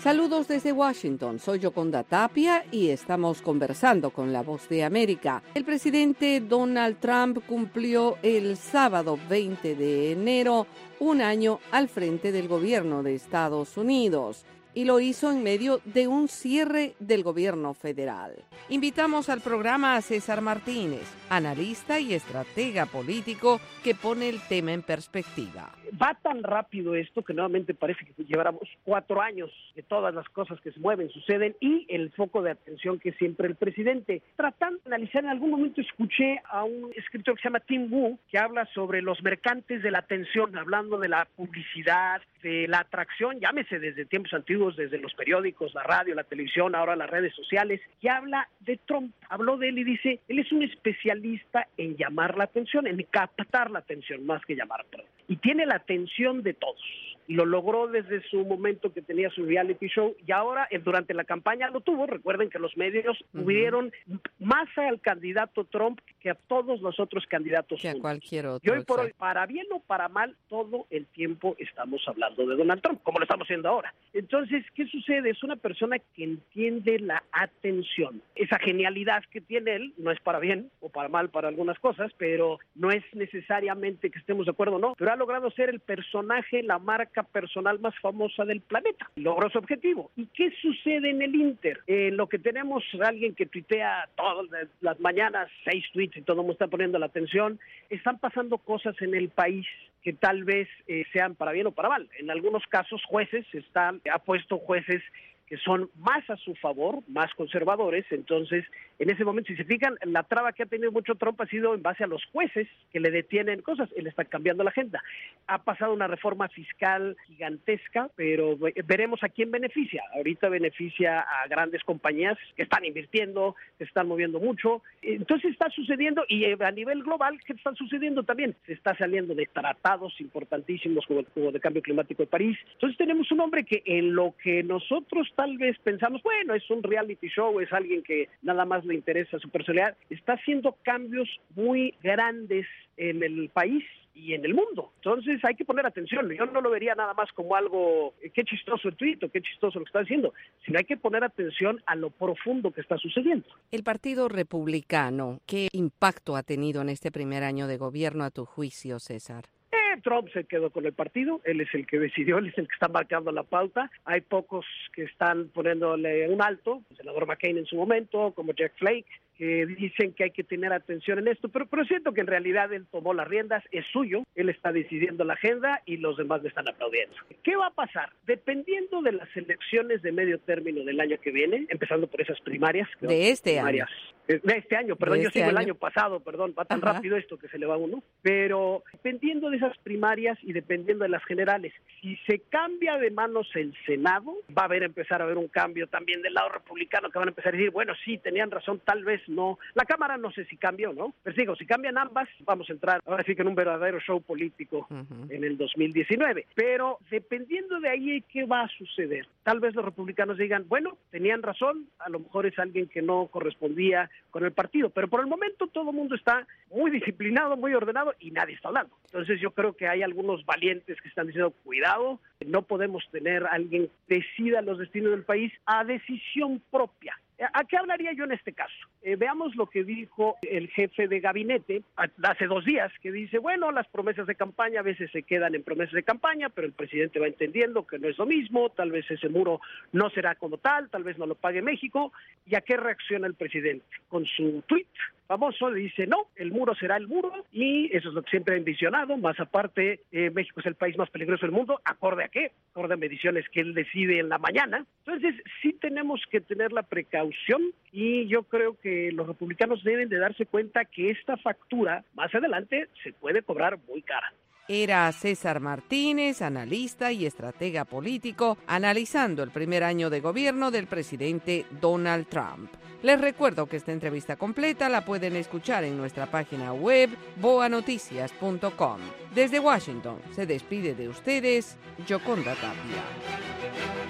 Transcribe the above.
Saludos desde Washington, soy Yoconda Tapia y estamos conversando con La Voz de América. El presidente Donald Trump cumplió el sábado 20 de enero un año al frente del gobierno de Estados Unidos y lo hizo en medio de un cierre del gobierno federal. Invitamos al programa a César Martínez, analista y estratega político que pone el tema en perspectiva. Va tan rápido esto que nuevamente parece que lleváramos 4 años de todas las cosas que se mueven, suceden, y el foco de atención que es siempre el presidente. Tratando de analizar, en algún momento escuché a un escritor que se llama Tim Wu, que habla sobre los mercantes de la atención, hablando de la publicidad, de la atracción, llámese desde tiempos antiguos, desde los periódicos, la radio, la televisión, ahora las redes sociales, y habla de Trump. Habló de él y dice, él es un especialista en llamar la atención, en captar la atención, más que llamar. Y tiene la atención de todos. Y lo logró desde su momento que tenía su reality show, y ahora durante la campaña lo tuvo. Recuerden que los medios tuvieron más al candidato Trump que a todos los otros candidatos que a cualquier otro. Y hoy por hoy, para bien o para mal, todo el tiempo estamos hablando de Donald Trump, como lo estamos haciendo ahora. Entonces, ¿qué sucede? Es una persona que entiende la atención. Esa genialidad que tiene él, no es para bien o para mal para algunas cosas, pero no es necesariamente que estemos de acuerdo o no, pero ha logrado ser el personaje, la marca personal más famosa del planeta. Logró su objetivo. ¿Y qué sucede en el Inter? En lo que tenemos alguien que tuitea todas las mañanas, 6 tweets y todo el mundo está poniendo la atención, están pasando cosas en el país que tal vez sean para bien o para mal. En algunos casos ha puesto jueces que son más a su favor, más conservadores. Entonces, en ese momento, si se fijan, la traba que ha tenido mucho Trump ha sido en base a los jueces que le detienen cosas. Él está cambiando la agenda. Ha pasado una reforma fiscal gigantesca, pero veremos a quién beneficia. Ahorita beneficia a grandes compañías que están invirtiendo, que están moviendo mucho. Entonces está sucediendo, y a nivel global, ¿qué está sucediendo también? Se está saliendo de tratados importantísimos como de cambio climático de París. Entonces tenemos un hombre que en lo que nosotros tal vez pensamos, bueno, es un reality show, es alguien que nada más le interesa su personalidad, está haciendo cambios muy grandes en el país y en el mundo. Entonces hay que poner atención. Yo no lo vería nada más como algo, qué chistoso el tuit o qué chistoso lo que está haciendo, sino hay que poner atención a lo profundo que está sucediendo. El Partido Republicano, ¿qué impacto ha tenido en este primer año de gobierno a tu juicio, César? Trump se quedó con el partido, él es el que decidió, él es el que está marcando la pauta. Hay pocos que están poniéndole un alto, el senador McCain en su momento, como Jack Flake, que dicen que hay que tener atención en esto, pero siento que en realidad él tomó las riendas, es suyo, él está decidiendo la agenda y los demás le están aplaudiendo. ¿Qué va a pasar? Dependiendo de las elecciones de medio término del año que viene, empezando por esas primarias. De este año. De este año, perdón, yo sigo el año pasado, perdón, va tan rápido esto que se le va a uno, pero dependiendo de esas primarias y dependiendo de las generales, si se cambia de manos el Senado, va a empezar a haber un cambio también del lado republicano, que van a empezar a decir, bueno, sí, tenían razón, tal vez no. La Cámara no sé si cambia o no, pero digo, si cambian ambas, vamos a entrar ahora sí que en un verdadero show político en el 2019, pero dependiendo de ahí, ¿qué va a suceder? Tal vez los republicanos digan, bueno, tenían razón, a lo mejor es alguien que no correspondía con el partido, pero por el momento todo el mundo está muy disciplinado, muy ordenado y nadie está hablando. Entonces yo creo que hay algunos valientes que están diciendo, cuidado, no podemos tener a alguien que decida los destinos del país a decisión propia. ¿A qué hablaría yo en este caso? Veamos lo que dijo el jefe de gabinete hace 2 días, que dice, bueno, las promesas de campaña a veces se quedan en promesas de campaña, pero el presidente va entendiendo que no es lo mismo, tal vez ese muro no será como tal se no lo pague México. ¿Y a qué reacciona el presidente? Con su tuit famoso dice, no, el muro será el muro, y eso es lo que siempre ha envisionado. Más aparte, México es el país más peligroso del mundo. ¿Acorde a qué? Acorde a mediciones que él decide en la mañana. Entonces sí tenemos que tener la precaución, y yo creo que los republicanos deben de darse cuenta que esta factura más adelante se puede cobrar muy cara. Era César Martínez, analista y estratega político, analizando el primer año de gobierno del presidente Donald Trump. Les recuerdo que esta entrevista completa la pueden escuchar en nuestra página web boanoticias.com. Desde Washington se despide de ustedes Yoconda Tapia.